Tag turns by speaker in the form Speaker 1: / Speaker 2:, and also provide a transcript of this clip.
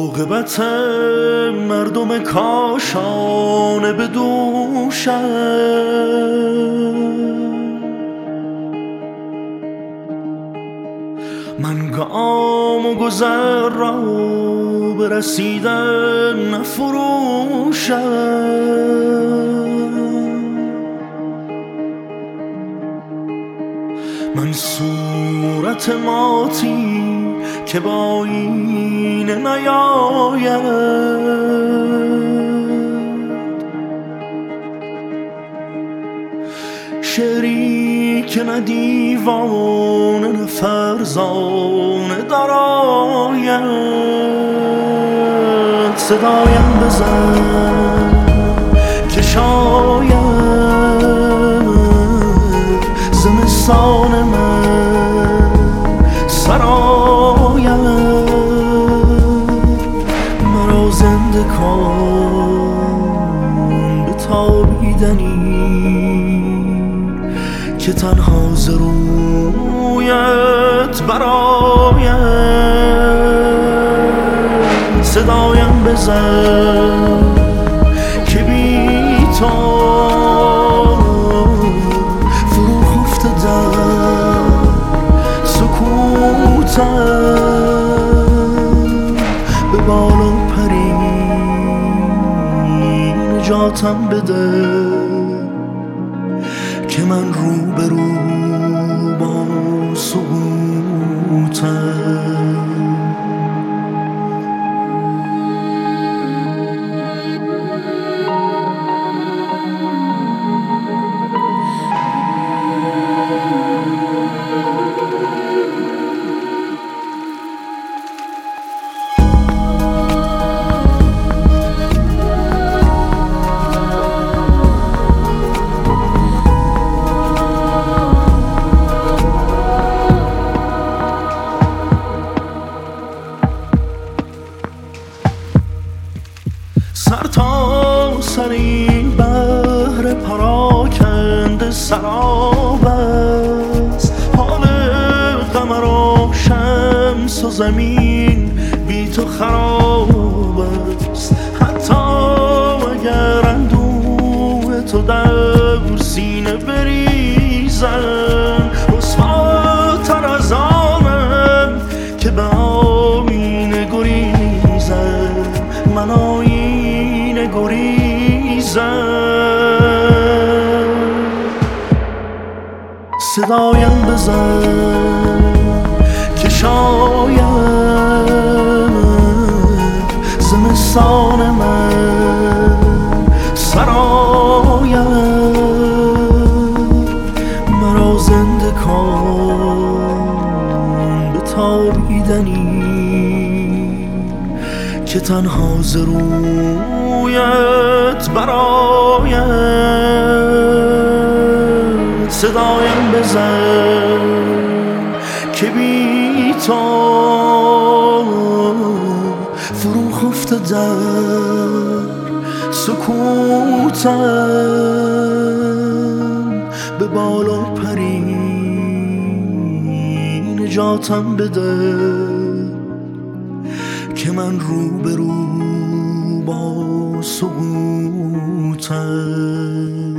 Speaker 1: عاقبت مردم کاشانه به دوشم، من گام و گذر را به رسیدن نفروشم. من صورت ماتی که با آینه نیاید، شعری که نه دیوانه نه فرزانه درآید. صدایم بزن که شاید زمستان من سراید، مرا زنده کن به تابیدنی که تنها ز رویت براید. صدایم بزن که بی تو فرو خفته در سکوتم، به بالا پری نجاتم بده که من رو به رو با سقوطم. سر تا سر این بحر پراکنده سراب است، حال قمر و شمس و زمین بی تو خراب است. حتی اگر اندوه تو در سینه بریزم، رسواتر از آنم که به آینه گریزم. من آینه گریزم. صدایم بزن که شاید زمستان من سراید، مرا زنده کن به تابیدنی که تنها ز رویت براید. صدایم بزن که بی تو فرو خفته در سکوتم، به بالا پری نجاتم بده که من رو به رو با سقوطم.